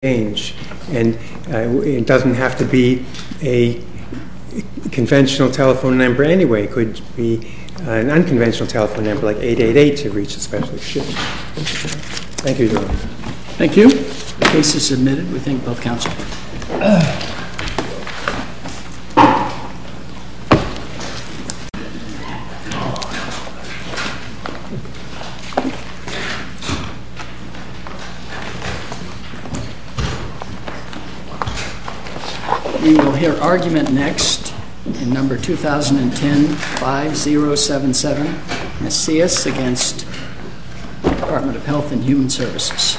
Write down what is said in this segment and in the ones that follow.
change, and it doesn't have to be a conventional telephone number anyway. It could be an unconventional telephone number like 888 to reach a specialist ship. Thank you, Your Honor. Thank you. The case is submitted. We thank both counsel. We will hear argument next in number 2010-5077, Macias against Department of Health and Human Services.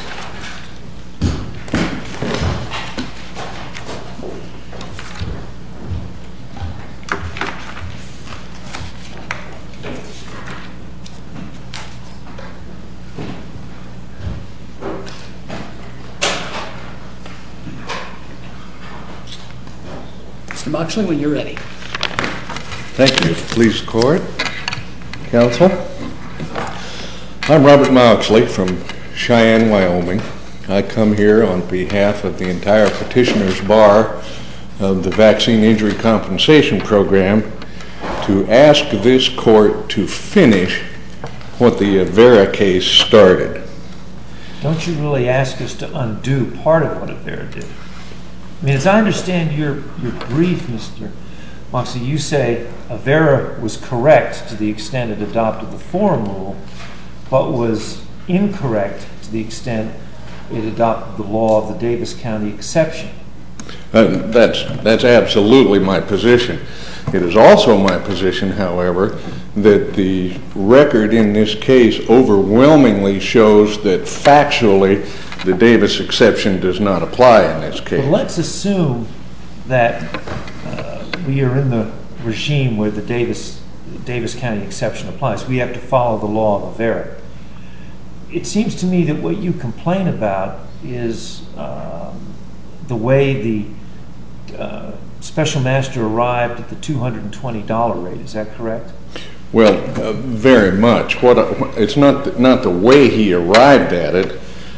Mr. Moxley, when you're ready. Thank you. Please, court, counsel. I'm Robert Moxley from Cheyenne, Wyoming. I come here on behalf of the entire petitioner's bar of the Vaccine Injury Compensation Program to ask this court to finish what the Avera case started. Don't you really ask us to undo part of what Avera did? I mean, as I understand your brief, Mr. Moxley, you say Avera was correct to the extent it adopted the forum rule, but was incorrect to the extent it adopted the law of the Davis County exception. That's absolutely my position. It is also my position, however, that the record in this case overwhelmingly shows that factually the Davis exception does not apply in this case. But let's assume that we are in the regime where the Davis County exception applies. We have to follow the law of Avera. It seems to me that what you complain about is the way the special master arrived at the $220 rate. Is that correct? Well, very much. It's not the way he arrived at it.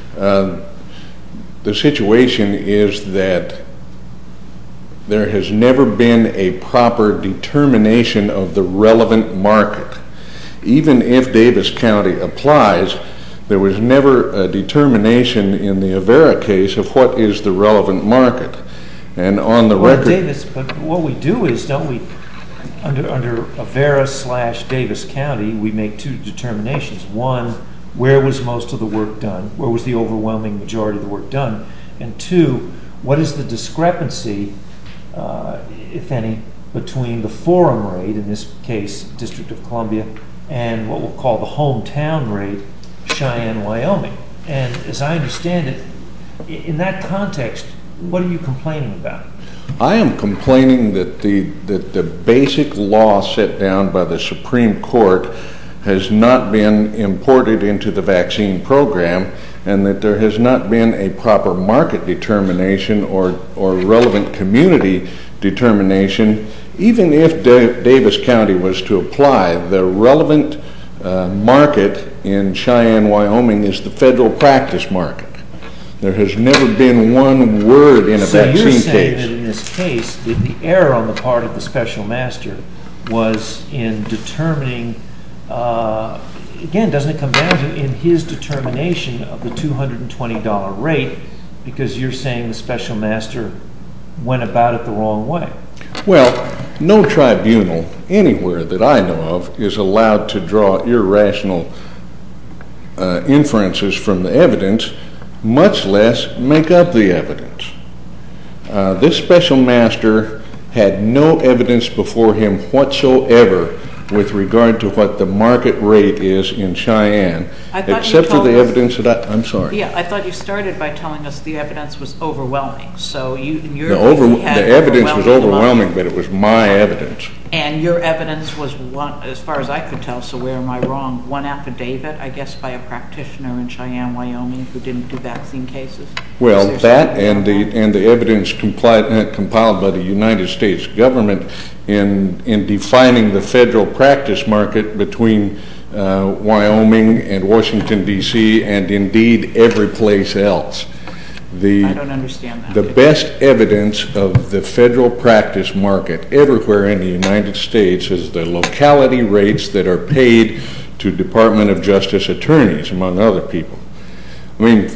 The situation is that there has never been a proper determination of the relevant market. Even if Davis County applies, there was never a determination in the Avera case of what is the relevant market. And on the record... But what we do is, don't we, under Avera / Davis County, we make two determinations. One, where was most of the work done? Where was the overwhelming majority of the work done? And two, what is the discrepancy, if any, between the forum rate, in this case, District of Columbia, and what we'll call the hometown rate, Cheyenne, Wyoming? And as I understand it, in that context, what are you complaining about? I am complaining that the basic law set down by the Supreme Court has not been imported into the vaccine program, and that there has not been a proper market determination or relevant community determination. Even if Davis County was to apply, the relevant market in Cheyenne, Wyoming is the federal practice market. There has never been one word in a vaccine case. So you're saying that in this case, the error on the part of the special master was in determining, again, doesn't it come down to in his determination of the $220 rate, because you're saying the special master went about it the wrong way? Well, no tribunal anywhere that I know of is allowed to draw irrational inferences from the evidence, much less make up the evidence. This special master had no evidence before him whatsoever with regard to what the market rate is in Cheyenne, except for the evidence that I'm sorry. Yeah, I thought you started by telling us the evidence was overwhelming. So the evidence was overwhelming, but it was my evidence. And your evidence was one, as far as I could tell, so where am I wrong? One affidavit, I guess, by a practitioner in Cheyenne, Wyoming, who didn't do vaccine cases? Well, that and the evidence compiled by the United States government in defining the federal practice market between Wyoming and Washington, D.C., and indeed every place else. I don't understand that. The best evidence of the federal practice market everywhere in the United States is the locality rates that are paid to Department of Justice attorneys, among other people. I mean,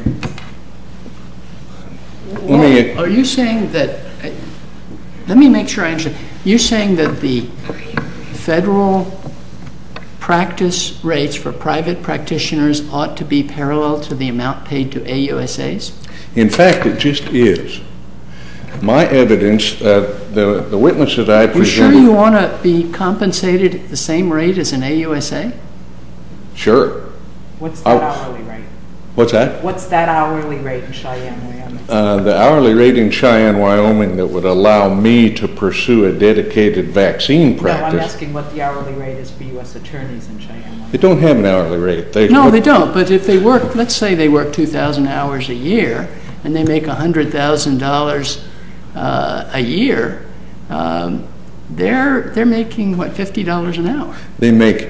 are you saying that, let me make sure I understand, you're saying that the federal practice rates for private practitioners ought to be parallel to the amount paid to AUSAs? in fact, it just is. My evidence, the witness that I presented... You sure you want to be compensated at the same rate as an AUSA? Sure. What's that hourly rate? What's that? What's that hourly rate in Cheyenne, Wyoming? The hourly rate in Cheyenne, Wyoming that would allow me to pursue a dedicated vaccine practice... No, I'm asking what the hourly rate is for U.S. attorneys in Cheyenne, Wyoming. They don't have an hourly rate. No, they don't. But if they work, let's say they work 2,000 hours a year, and they make $100,000 a year, they're making, what, $50 an hour? They make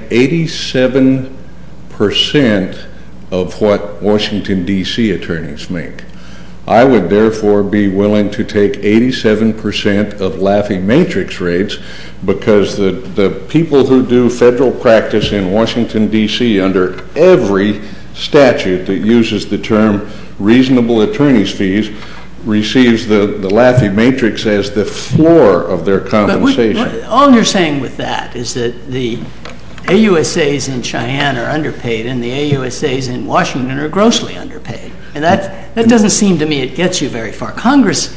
87% of what Washington, D.C. attorneys make. I would therefore be willing to take 87% of Laffey Matrix rates because the people who do federal practice in Washington, D.C. under every statute that uses the term reasonable attorney's fees receives the Laffey Matrix as the floor of their compensation. But all you're saying with that is that the AUSAs in Cheyenne are underpaid and the AUSAs in Washington are grossly underpaid. And that doesn't seem to me it gets you very far. Congress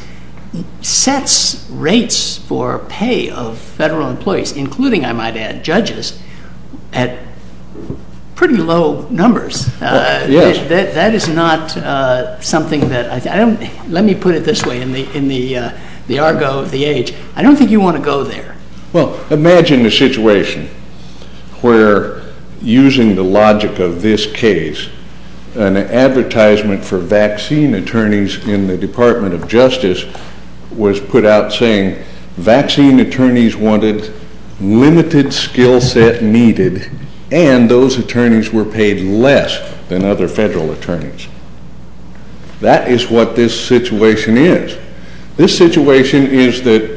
sets rates for pay of federal employees, including, I might add, judges, at pretty low numbers. Yes. That is not something that I don't. Let me put it this way: in the argot of the age, I don't think you want to go there. Well, imagine a situation where, using the logic of this case, an advertisement for vaccine attorneys in the Department of Justice was put out saying vaccine attorneys wanted, limited skill set needed, and those attorneys were paid less than other federal attorneys. That is what this situation is. This situation is that,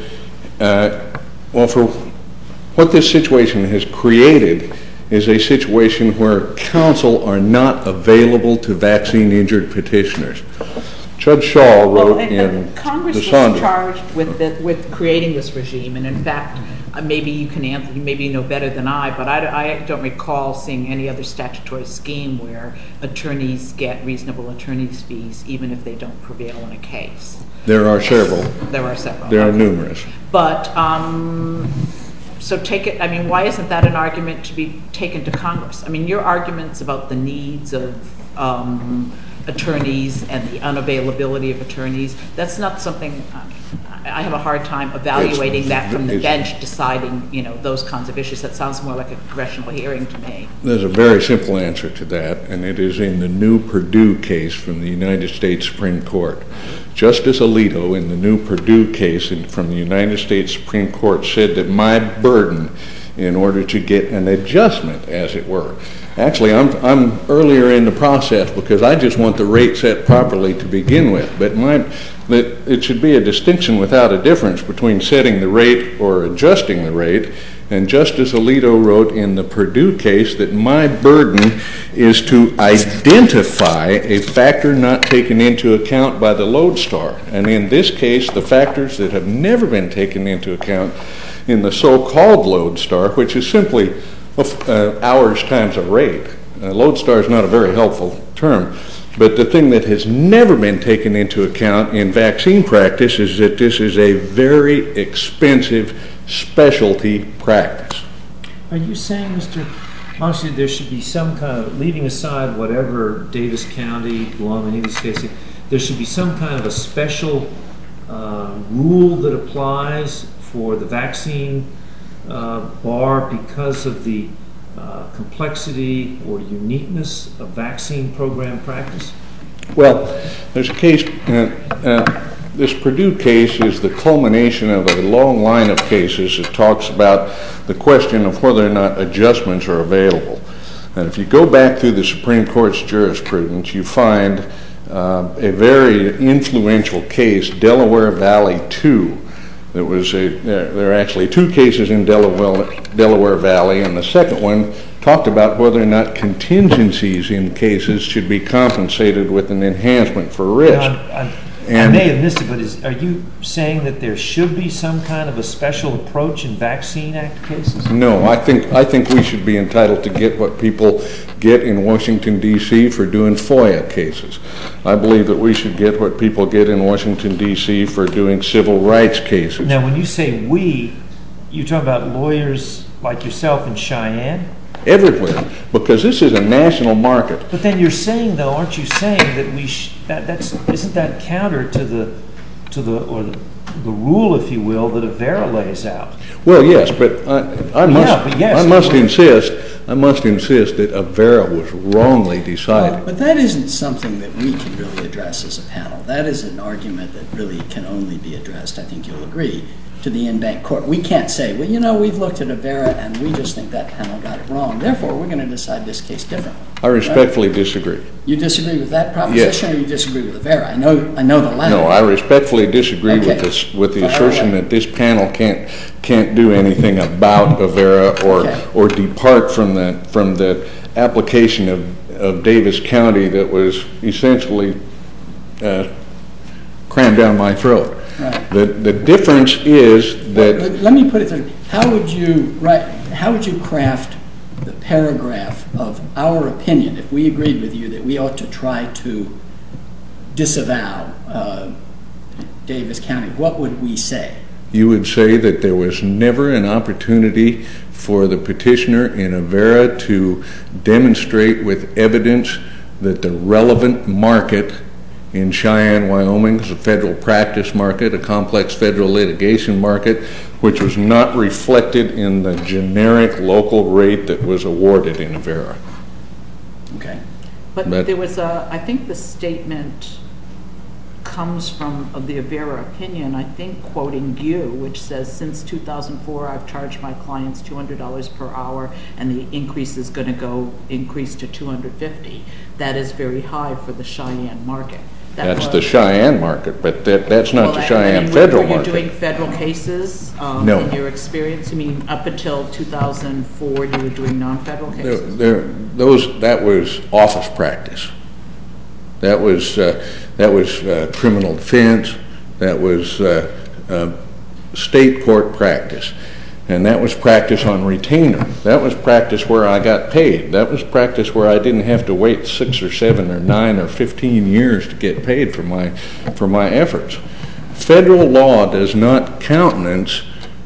for what this situation has created is a situation where counsel are not available to vaccine-injured petitioners. Judge Shaw wrote in Congress the was Sondra. charged with creating this regime, and in fact, maybe you can answer, maybe you know better than I, but I don't recall seeing any other statutory scheme where attorneys get reasonable attorney's fees even if they don't prevail in a case. There are several. There are several. There are numerous. But, so take it, I mean, why isn't that an argument to be taken to Congress? I mean, your arguments about the needs of attorneys and the unavailability of attorneys, that's not something, I have a hard time evaluating that from the bench, deciding, those kinds of issues. That sounds more like a congressional hearing to me. There's a very simple answer to that, and it is in the new Perdue case from the United States Supreme Court. Justice Alito, in the new Perdue case from the United States Supreme Court, said that my burden in order to get an adjustment, as it were. Actually, I'm earlier in the process because I just want the rate set properly to begin with, but it should be a distinction without a difference between setting the rate or adjusting the rate. And Justice Alito wrote in the Perdue case that my burden is to identify a factor not taken into account by the lodestar. And in this case, the factors that have never been taken into account in the so-called lodestar, which is simply hours times a rate. Lodestar is not a very helpful term. But the thing that has never been taken into account in vaccine practice is that this is a very expensive specialty practice. Are you saying, Mr. Moxley, there should be some kind of, leaving aside whatever Davis County, Guam, any of these cases, there should be some kind of a special rule that applies for the vaccine bar because of the complexity or uniqueness of vaccine program practice? Well, there's a case, this Perdue case is the culmination of a long line of cases that talks about the question of whether or not adjustments are available. And if you go back through the Supreme Court's jurisprudence, you find a very influential case, Delaware Valley 2. There are actually two cases in Delaware Valley, and the second one talked about whether or not contingencies in cases should be compensated with an enhancement for risk. I may have missed it, but are you saying that there should be some kind of a special approach in Vaccine Act cases? No, I think we should be entitled to get what people get in Washington, D.C. for doing FOIA cases. I believe that we should get what people get in Washington, D.C. for doing civil rights cases. Now, when you say we, you're talking about lawyers like yourself in Cheyenne? Everywhere, because this is a national market. But then you're saying, though, aren't you saying that isn't that counter to the rule, if you will, that Avera lays out? Well, yes, but I must insist that Avera was wrongly decided. Well, but that isn't something that we can really address as a panel. That is an argument that really can only be addressed, I think you'll agree, to the in-bank court. We can't say, well, you know, we've looked at Avera and we just think that panel got it wrong. Therefore, we're going to decide this case differently. I respectfully disagree. You disagree with that proposition, yes. Or you disagree with Avera? I know the latter. No, I respectfully disagree with the assertion that this panel can't do anything about Avera or depart from the application of Davis County that was essentially crammed down my throat. Right. The difference is that... Well, let me put it this way. How would you craft the paragraph of our opinion, if we agreed with you that we ought to try to disavow Davis County? What would we say? You would say that there was never an opportunity for the petitioner in Avera to demonstrate with evidence that the relevant market in Cheyenne, Wyoming is a federal practice market, a complex federal litigation market, which was not reflected in the generic local rate that was awarded in Avera. Okay. But there was I think the statement comes from the Avera opinion, I think quoting you, which says, since 2004, I've charged my clients $200 per hour, and the increase is going to increase to $250. That is very high for the Cheyenne market. That's the Cheyenne market, but that's not the Cheyenne federal market. Were you doing federal cases no. in your experience? You mean up until 2004 you were doing non-federal cases? That was office practice. That was criminal defense. That was state court practice. And that was practice on retainer. That was practice where I got paid. That was practice where I didn't have to wait 6 or 7 or 9 or 15 years to get paid for my efforts. Federal law does not countenance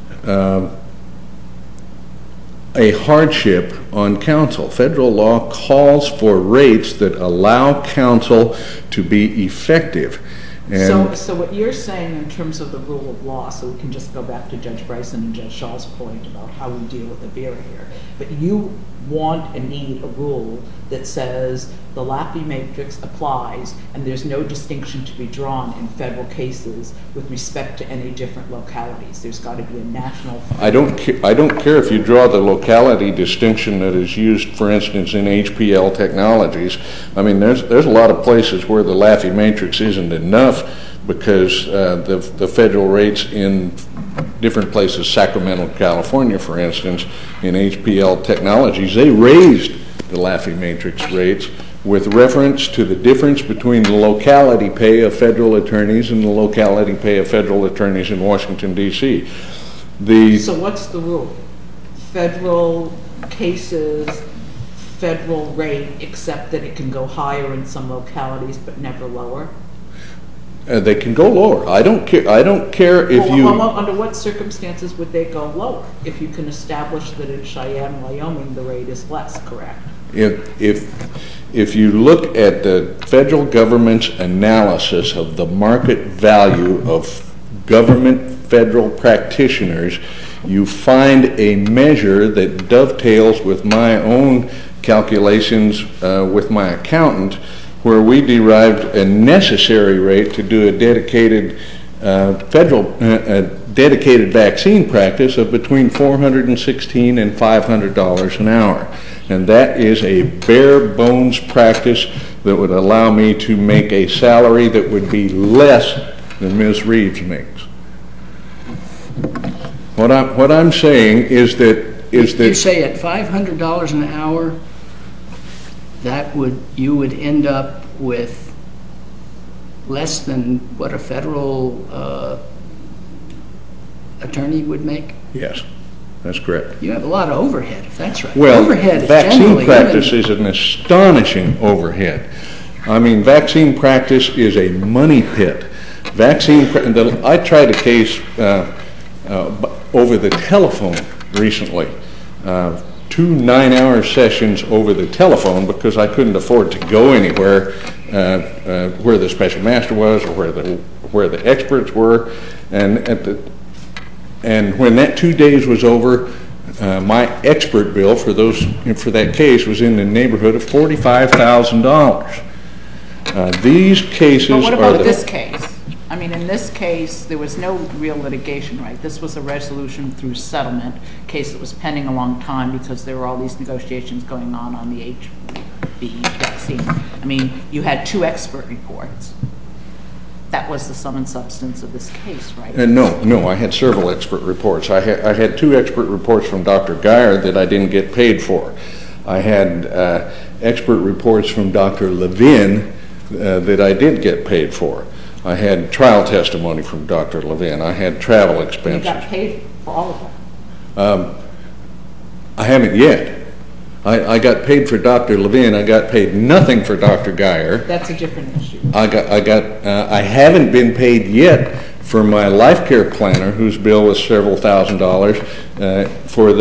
a hardship on counsel. Federal law calls for rates that allow counsel to be effective. So what you're saying in terms of the rule of law, so we can just go back to Judge Bryson and Judge Shaw's point about how we deal with Avera here, but you want and need a rule that says the Laffey matrix applies and there's no distinction to be drawn in federal cases with respect to any different localities. There's got to be a national... I don't care if you draw the locality distinction that is used, for instance, in HPL technologies. I mean, there's a lot of places where the Laffey matrix isn't enough because the federal rates in different places, Sacramento, California, for instance, in HPL technologies, they raised the Laffey matrix rates with reference to the difference between the locality pay of federal attorneys and the locality pay of federal attorneys in Washington, D.C. So what's the rule? Federal cases, federal rate, except that it can go higher in some localities but never lower? They can go lower. I don't care if Under what circumstances would they go lower? If you can establish that in Cheyenne, Wyoming, the rate is less, correct? If you look at the federal government's analysis of the market value of government federal practitioners, you find a measure that dovetails with my own calculations with my accountant, where we derived a necessary rate to do a dedicated dedicated vaccine practice of between $416 and $500 an hour. And that is a bare bones practice that would allow me to make a salary that would be less than Ms. Reeves makes. What I'm saying is that You say at $500 an hour, you would end up with less than what a federal attorney would make? Yes, that's correct. You have a lot of overhead, if that's right. Well, overhead vaccine practice is an astonishing overhead. I mean, vaccine practice is a money pit. I tried a case over the telephone recently, 2 9-hour sessions over the telephone because I couldn't afford to go anywhere where the special master was or where the experts were, and when that 2 days was over, my expert bill for that case was in the neighborhood of $45,000. These cases But what about this case? I mean, in this case, there was no real litigation, right? This was a resolution through settlement case that was pending a long time because there were all these negotiations going on the HB vaccine. I mean, you had 2 expert reports. That was the sum and substance of this case, right? No, I had several expert reports. I had 2 expert reports from Dr. Geyer that I didn't get paid for. I had expert reports from Dr. Levin that I did get paid for. I had trial testimony from Dr. Levin. I had travel expenses. You got paid for all of them? I haven't yet. I got paid for Dr. Levin. I got paid nothing for Dr. Geyer. That's a different issue. I haven't been paid yet for my life care planner, whose bill was several $1,000s for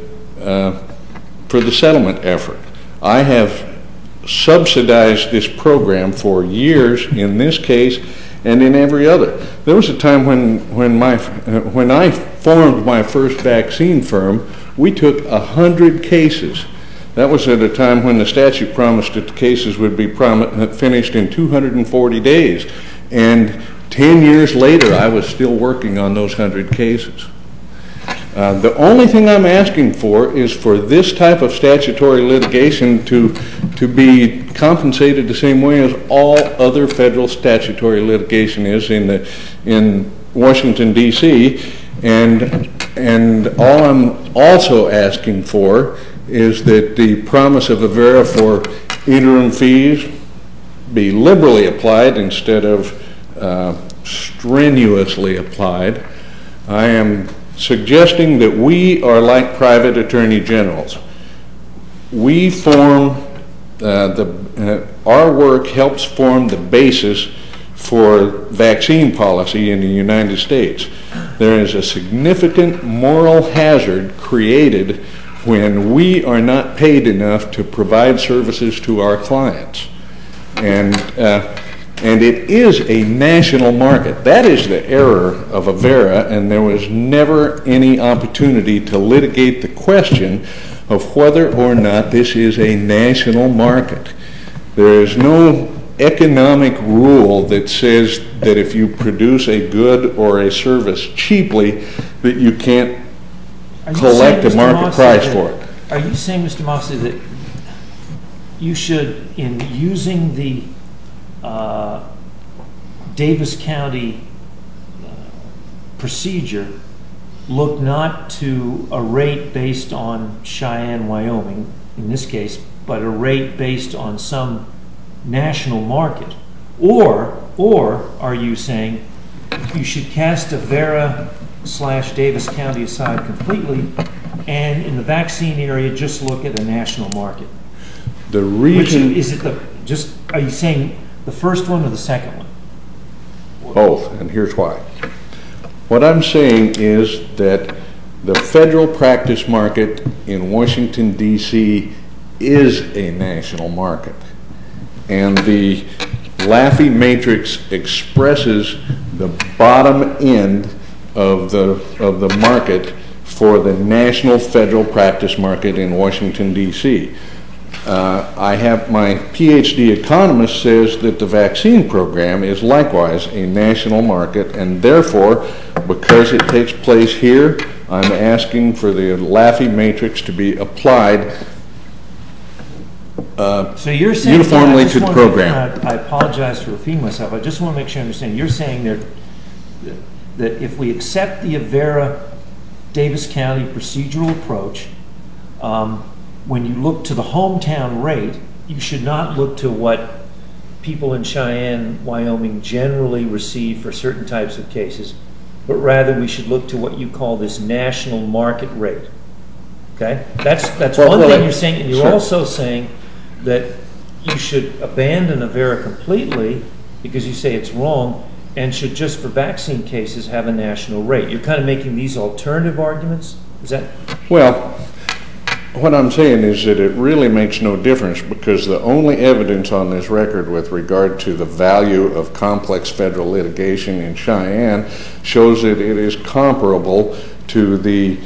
the settlement effort. I have subsidized this program for years in this case and in every other. There was a time when I formed my first vaccine firm, we took 100 cases. That was at a time when the statute promised that the cases would be finished in 240 days. And 10 years later, I was still working on those 100 cases. The only thing I'm asking for is for this type of statutory litigation to be compensated the same way as all other federal statutory litigation is in Washington, D.C. And all I'm also asking for is that the promise of Avera for interim fees be liberally applied instead of strenuously applied. I am suggesting that we are like private attorney generals. We form our work helps form the basis for vaccine policy in the United States. There is a significant moral hazard created when we are not paid enough to provide services to our clients. And it is a national market. That is the error of Avera, and there was never any opportunity to litigate the question of whether or not this is a national market. There is no economic rule that says that if you produce a good or a service cheaply, that you can't collect a market price for it. Are you saying, Mr. Moxley, that you should, in using the Davis County procedure, look not to a rate based on Cheyenne, Wyoming, in this case, but a rate based on some national market? Or are you saying you should cast Avera/Davis County aside completely, and in the vaccine area just look at a national market? The reason are you saying the first one or the second one? Both, and here's why. What I'm saying is that the federal practice market in Washington, D.C. is a national market. And the Laffey matrix expresses the bottom end of the market for the national federal practice market in Washington, D.C. I have my PhD economist says that the vaccine program is likewise a national market, and therefore, because it takes place here, I'm asking for the Laffey matrix to be applied So you're saying uniformly to the program. I apologize for repeating myself. I just want to make sure I understand. You're saying that if we accept the Avera Davis County procedural approach, when you look to the hometown rate, you should not look to what people in Cheyenne, Wyoming generally receive for certain types of cases, but rather we should look to what you call this national market rate. Okay? That's one thing you're saying, and you're also saying that you should abandon Avera completely because you say it's wrong and should just for vaccine cases have a national rate. You're kind of making these alternative arguments? Is that? Well, what I'm saying is that it really makes no difference because the only evidence on this record with regard to the value of complex federal litigation in Cheyenne shows that it is comparable to the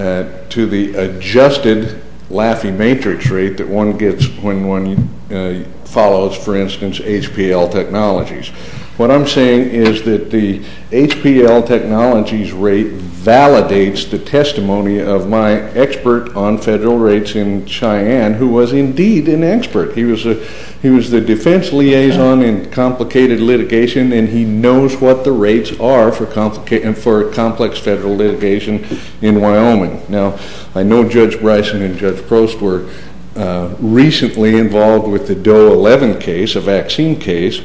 adjusted Laffey matrix rate that one gets when one follows, for instance, HPL Technologies. What I'm saying is that the HPL Technologies rate validates the testimony of my expert on federal rates in Cheyenne, who was indeed an expert. He was the defense liaison in complicated litigation, and he knows what the rates are for complex federal litigation in Wyoming. Now, I know Judge Bryson and Judge Prost were recently involved with the Doe 11 case, a vaccine case.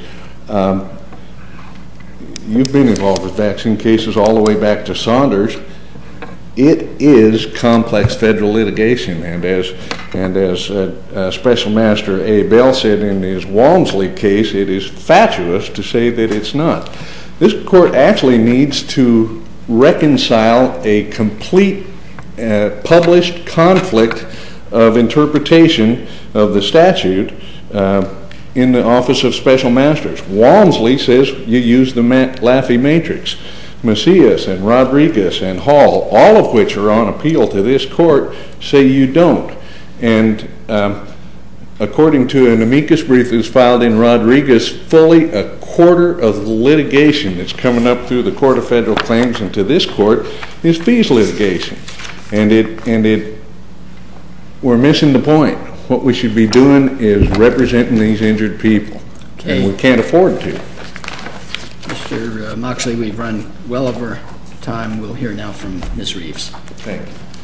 You've been involved with vaccine cases all the way back to Saunders. It is complex federal litigation, and as Special Master A. Bell said in his Walmsley case, it is fatuous to say that it's not. This court actually needs to reconcile a complete published conflict of interpretation of the statute in the Office of Special Masters. Walmsley says you use the Laffey matrix. Macias and Rodriguez and Hall, all of which are on appeal to this court, say you don't. And according to an amicus brief that was filed in Rodriguez, fully a quarter of the litigation that's coming up through the Court of Federal Claims and to this court is fees litigation. And we're missing the point. What we should be doing is representing these injured people, and we can't afford to. Mr. Moxley, we've run well over time. We'll hear now from Ms. Reeves. Thank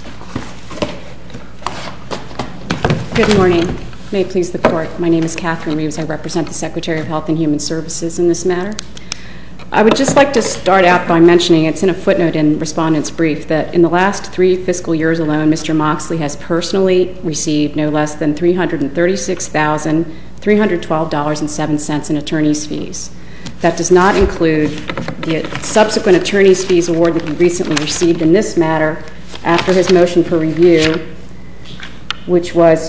Good you. morning. May it please the Court. My name is Catherine Reeves. I represent the Secretary of Health and Human Services in this matter. I would just like to start out by mentioning, it's in a footnote in Respondent's brief, that in the last 3 fiscal years alone, Mr. Moxley has personally received no less than $336,312.07 in attorney's fees. That does not include the subsequent attorney's fees award that he recently received in this matter after his motion for review, which was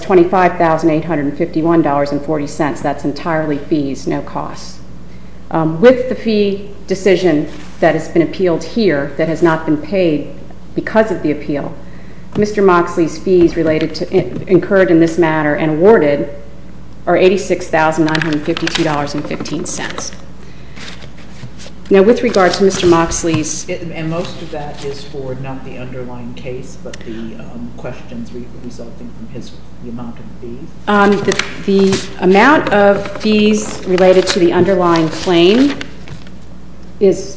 $25,851.40. That's entirely fees, no costs. With the fee decision that has been appealed here that has not been paid because of the appeal, Mr. Moxley's fees related to incurred in this matter and awarded are $86,952.15. Now, with regard to Mr. Moxley's... And most of that is for not the underlying case, but the questions resulting from the amount of fees? The amount of fees related to the underlying claim is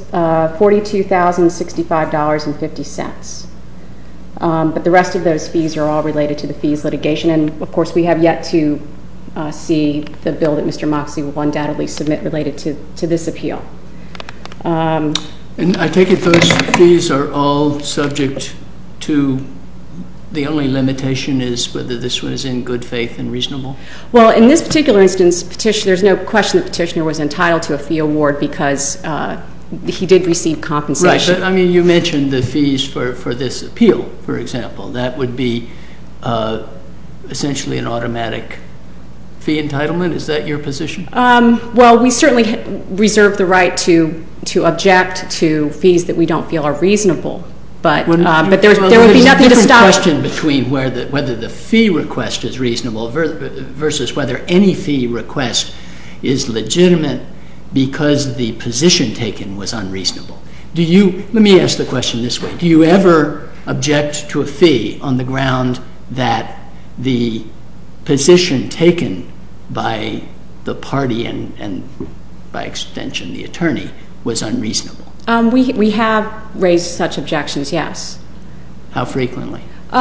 $42,065.50. But the rest of those fees are all related to the fees litigation. And, of course, we have yet to see the bill that Mr. Moxley will undoubtedly submit related to this appeal. And I take it those fees are all subject to, the only limitation is whether this one is in good faith and reasonable? Well, in this particular instance, there's no question the petitioner was entitled to a fee award because he did receive compensation. Right, but I mean, you mentioned the fees for this appeal, for example. That would be essentially an automatic fee entitlement. Is that your position? Well, we certainly reserve the right to object to fees that we don't feel are reasonable. But there would be nothing to stop. There's a question between whether the fee request is reasonable versus whether any fee request is legitimate because the position taken was unreasonable. Let me ask the question this way. Do you ever object to a fee on the ground that the position taken by the party and by extension the attorney was unreasonable? We have raised such objections, yes. How frequently?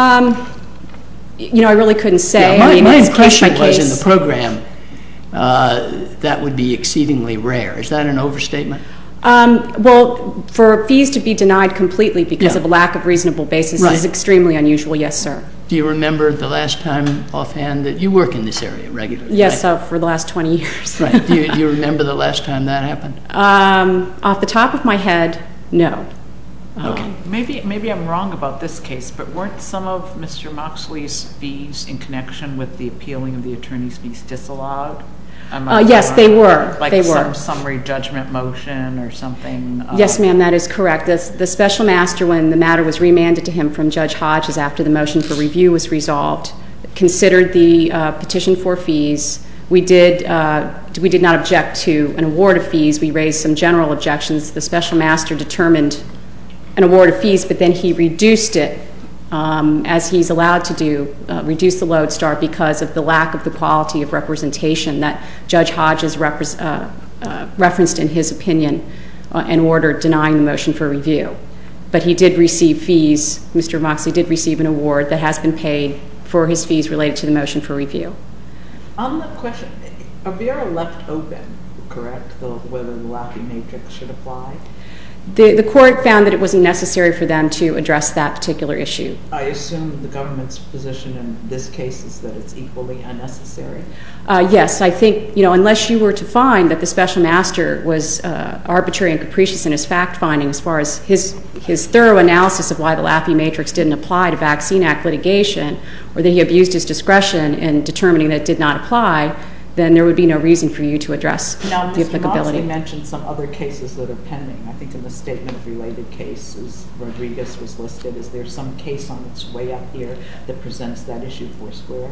I really couldn't say. Yeah, my it's impression case by was case. in the program that would be exceedingly rare. Is that an overstatement? Well, for fees to be denied completely because of a lack of reasonable basis Right. is extremely unusual, yes, sir. Do you remember the last time offhand that you work in this area regularly? Yes, right? for the last 20 years. Right. Do you remember the last time that happened? Off the top of my head, no. Okay. Maybe I'm wrong about this case, but weren't some of Mr. Moxley's fees in connection with the appealing of the attorney's fees disallowed? Yes, they were. Like they some were. summary judgment motion or something? Yes, ma'am, that is correct. The special master, when the matter was remanded to him from Judge Hodges after the motion for review was resolved, considered the petition for fees. We did not object to an award of fees. We raised some general objections. The special master determined an award of fees, but then he reduced it, as he's allowed to do, reduce the lodestar because of the lack of the quality of representation that Judge Hodges referenced in his opinion and ordered denying the motion for review. But he did receive fees. Mr. Moxley did receive an award that has been paid for his fees related to the motion for review. On the question, Avera left open, correct, whether the Laffey matrix should apply? The court found that it wasn't necessary for them to address that particular issue. I assume the government's position in this case is that it's equally unnecessary? Yes, I think, unless you were to find that the special master was arbitrary and capricious in his fact-finding as far as his thorough analysis of why the Laffey matrix didn't apply to Vaccine Act litigation, or that he abused his discretion in determining that it did not apply, then there would be no reason for you to address the applicability. Now, Mr. Moxley mentioned some other cases that are pending. I think in the statement of related cases, Rodriguez was listed. Is there some case on its way up here that presents that issue for square?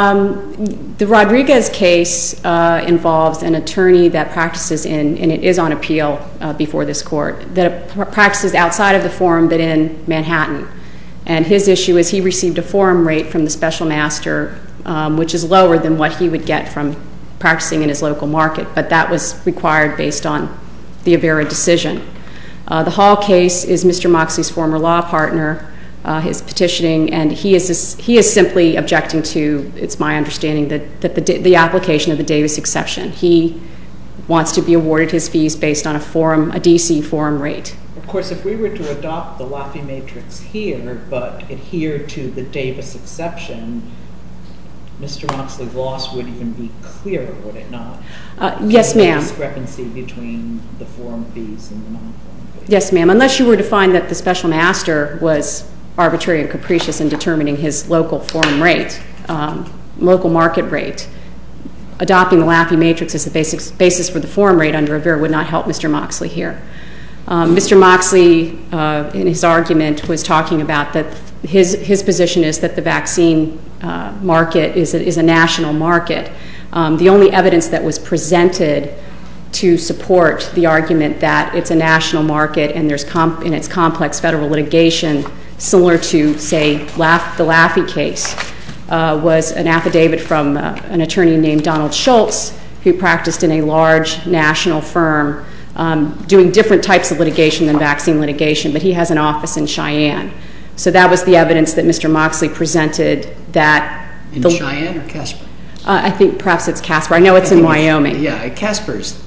The Rodriguez case involves an attorney that practices and it is on appeal before this court, that practices outside of the forum but in Manhattan. And his issue is he received a forum rate from the special master, which is lower than what he would get from practicing in his local market, but that was required based on the Avera decision. The Hall case is Mr. Moxley's former law partner, his petitioning, and he is simply objecting to, it's my understanding, that the application of the Davis exception. He wants to be awarded his fees based on a DC forum rate. Of course, if we were to adopt the Laffey matrix here, but adhere to the Davis exception, Mr. Moxley's loss would even be clearer, would it not? Yes, ma'am. The discrepancy between the forum fees and the non-forum fees. Yes, ma'am. Unless you were to find that the special master was arbitrary and capricious in determining his local forum rate, local market rate, adopting the Laffey matrix as the basis for the forum rate under Avera would not help Mr. Moxley here. Mr. Moxley, in his argument, was talking about that his position is that the vaccine market is a national market. The only evidence that was presented to support the argument that it's a national market and there's in its complex federal litigation, similar to, say, the Laffey case, was an affidavit from an attorney named Donald Schultz, who practiced in a large national firm doing different types of litigation than vaccine litigation, but he has an office in Cheyenne. So that was the evidence that Mr. Moxley presented that... In Cheyenne or Casper? I think perhaps it's Casper. I know it's in Wyoming. Yeah, Casper's...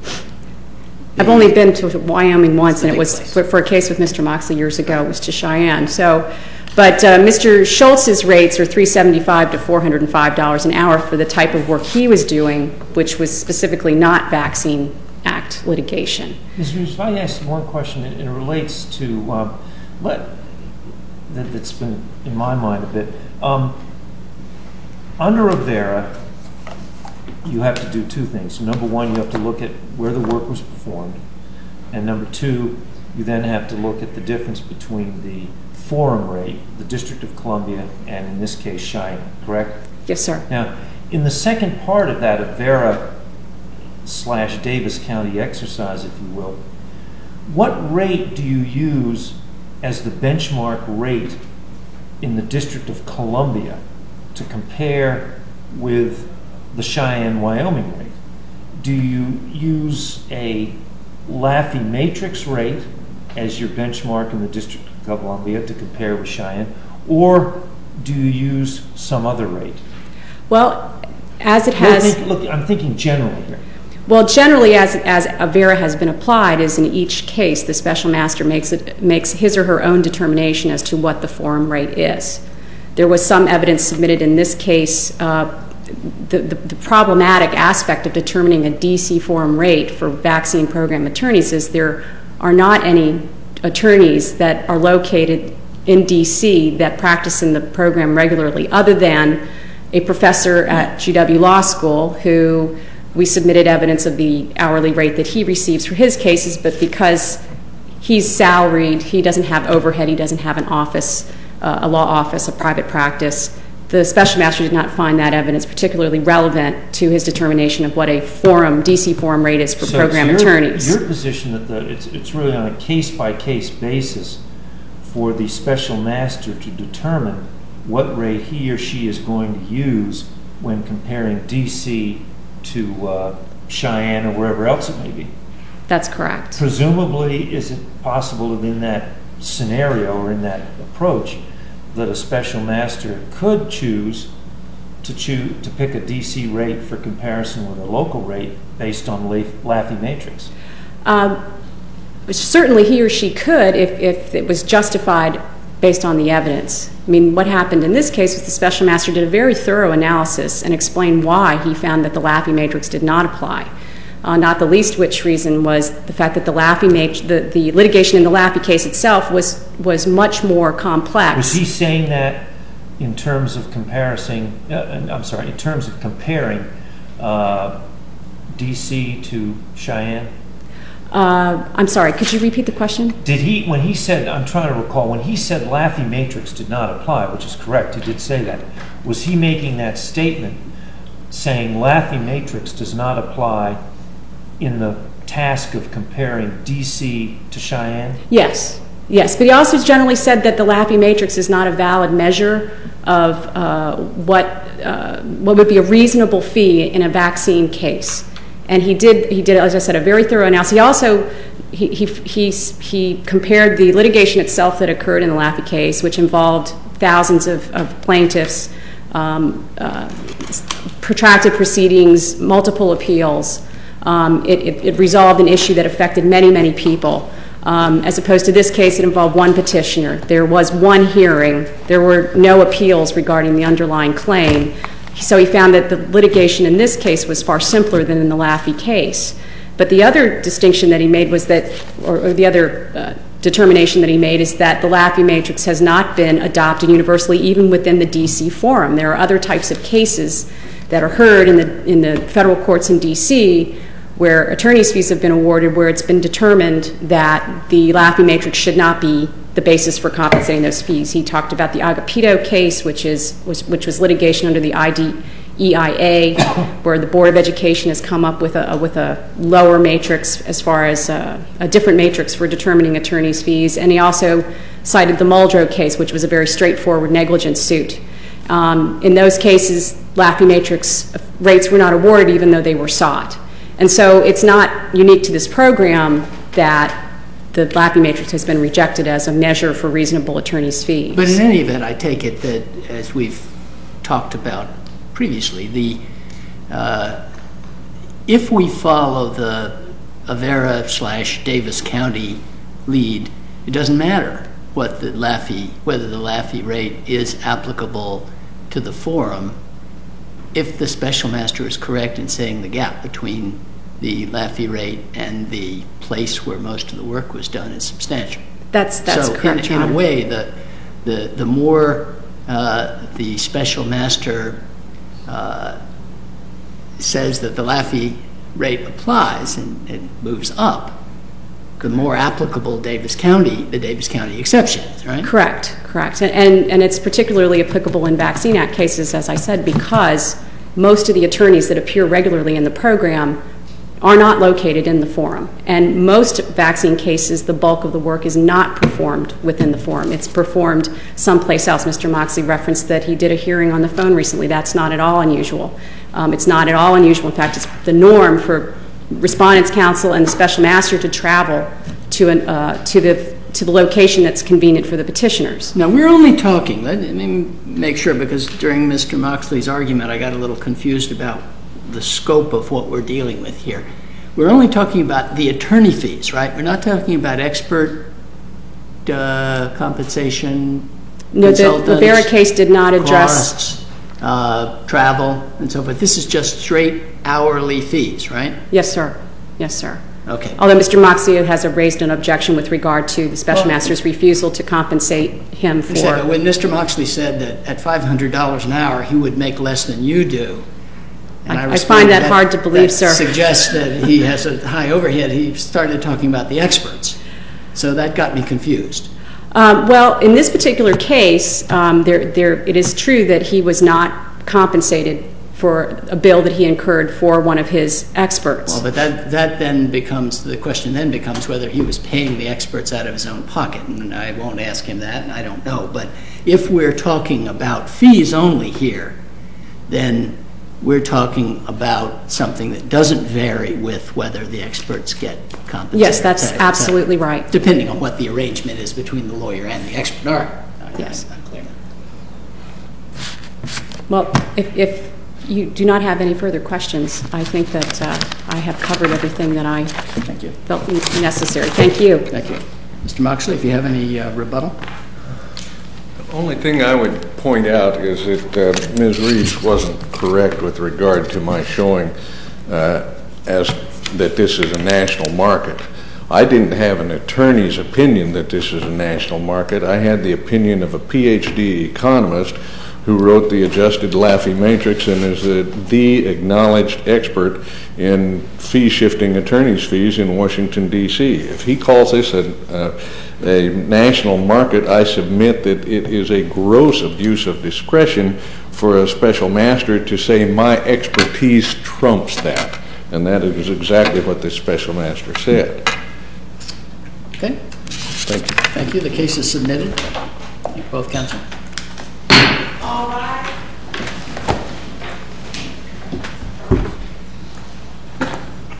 I've only been to Wyoming once, and it was for a case with Mr. Moxley years ago. It was to Cheyenne. But Mr. Schultz's rates are $375 to $405 an hour for the type of work he was doing, which was specifically not Vaccine Act litigation. Ms. Reeves, if I ask you one question, and it relates to that's been in my mind a bit. Under Avera, you have to do two things. Number one, you have to look at where the work was performed. And number two, you then have to look at the difference between the forum rate, the District of Columbia, and in this case, Cheyenne, correct? Yes, sir. Now, in the second part of that Avera / Davis County exercise, if you will, what rate do you use as the benchmark rate in the District of Columbia to compare with the Cheyenne, Wyoming rate? Do you use a Laffey matrix rate as your benchmark in the District of Columbia to compare with Cheyenne, or do you use some other rate? Well, as it has... Look, I'm thinking generally here. Well, generally, as Avera has been applied, is in each case the special master makes his or her own determination as to what the forum rate is. There was some evidence submitted in this case. The problematic aspect of determining a DC forum rate for vaccine program attorneys is there are not any attorneys that are located in DC that practice in the program regularly, other than a professor at GW Law School who we submitted evidence of the hourly rate that he receives for his cases, but because he's salaried, he doesn't have overhead, he doesn't have an office, a law office, a private practice. The special master did not find that evidence particularly relevant to his determination of what a forum, DC forum rate is for program attorneys. Your position that it's really on a case-by-case basis for the special master to determine what rate he or she is going to use when comparing DC to Cheyenne or wherever else it may be. That's correct. Presumably, is it possible that in that scenario or in that approach that a special master could choose to pick a DC rate for comparison with a local rate based on Laffey matrix? Certainly he or she could if it was justified based on the evidence. I mean, what happened in this case was the special master did a very thorough analysis and explained why he found that the Laffey matrix did not apply. Not the least which reason was the fact that the litigation in the Laffey case itself was much more complex. Was he saying that in terms of comparing DC to Cheyenne? I'm sorry, could you repeat the question? Did he, when he said, I'm trying to recall, when he said Laffey matrix did not apply, which is correct, he did say that, was he making that statement saying Laffey matrix does not apply in the task of comparing DC to Cheyenne? Yes, but he also generally said that the Laffey matrix is not a valid measure of what would be a reasonable fee in a vaccine case. And he did, as I said, a very thorough analysis. He also he compared the litigation itself that occurred in the Laffey case, which involved thousands of plaintiffs, protracted proceedings, multiple appeals. It resolved an issue that affected many, many people. As opposed to this case, it involved one petitioner. There was one hearing. There were no appeals regarding the underlying claim. So he found that the litigation in this case was far simpler than in the Laffey case. But the other distinction that he made was that, or the other determination that he made is that the Laffey matrix has not been adopted universally even within the DC forum. There are other types of cases that are heard in the federal courts in DC where attorney's fees have been awarded, where it's been determined that the Laffey matrix should not be the basis for compensating those fees. He talked about the Agapito case, which was litigation under the IDEIA, where the Board of Education has come up with a lower matrix as far as a different matrix for determining attorney's fees. And he also cited the Muldrow case, which was a very straightforward negligence suit. In those cases, Laffey matrix rates were not awarded even though they were sought. And so it's not unique to this program that the Laffey matrix has been rejected as a measure for reasonable attorney's fees. But in any event, I take it that, as we've talked about previously, if we follow the Avera/Davis County lead, it doesn't matter whether the Laffey rate is applicable to the forum if the special master is correct in saying the gap between the Laffey rate and the place where most of the work was done is substantial. That's correct, Your In Honor. a way, the more the special master says that the Laffey rate applies and it moves up, the more applicable the Davis County exception is, right? Correct. And it's particularly applicable in Vaccine Act cases, as I said, because most of the attorneys that appear regularly in the program are not located in the forum. And most vaccine cases, the bulk of the work is not performed within the forum. It's performed someplace else. Mr. Moxley referenced that he did a hearing on the phone recently. That's not at all unusual. It's not at all unusual. In fact, it's the norm for Respondents' Counsel and the Special Master to travel to the location that's convenient for the petitioners. Now, we're only talking, let me make sure, because during Mr. Moxley's argument, I got a little confused about the scope of what we're dealing with here. We're only talking about the attorney fees, right? We're not talking about expert compensation, no, consultants, the Vera case did not address costs, travel, and so forth. This is just straight hourly fees, right? Yes, sir. Yes, sir. Okay. Although Mr. Moxley has raised an objection with regard to the Special Master's refusal to compensate him for... When Mr. Moxley said that at $500 an hour he would make less than you do, and I find that hard to believe, sir. Suggests that he has a high overhead. He started talking about the experts. So that got me confused. Well, in this particular case, it is true that he was not compensated for a bill that he incurred for one of his experts. Well, but that then becomes, the question then becomes whether he was paying the experts out of his own pocket, and I won't ask him that, and I don't know. But if we're talking about fees only here, then we're talking about something that doesn't vary with whether the experts get compensated. Yes, that's absolutely right. Depending on what the arrangement is between the lawyer and the expert. All right. Yes. I'm clear. Well, if you do not have any further questions, I think that I have covered everything that I felt necessary. Thank you. Thank you. Mr. Moxley, if you have any rebuttal. The only thing I would point out is that Ms. Reeves wasn't correct with regard to my showing as that this is a national market. I didn't have an attorney's opinion that this is a national market. I had the opinion of a PhD economist who wrote the adjusted Laffey matrix and is the acknowledged expert in fee-shifting attorney's fees in Washington, D.C. If he calls this a national market, I submit that it is a gross abuse of discretion for a special master to say my expertise trumps that. And that is exactly what this special master said. Okay. Thank you. Thank you. The case is submitted. Thank you both, counsel.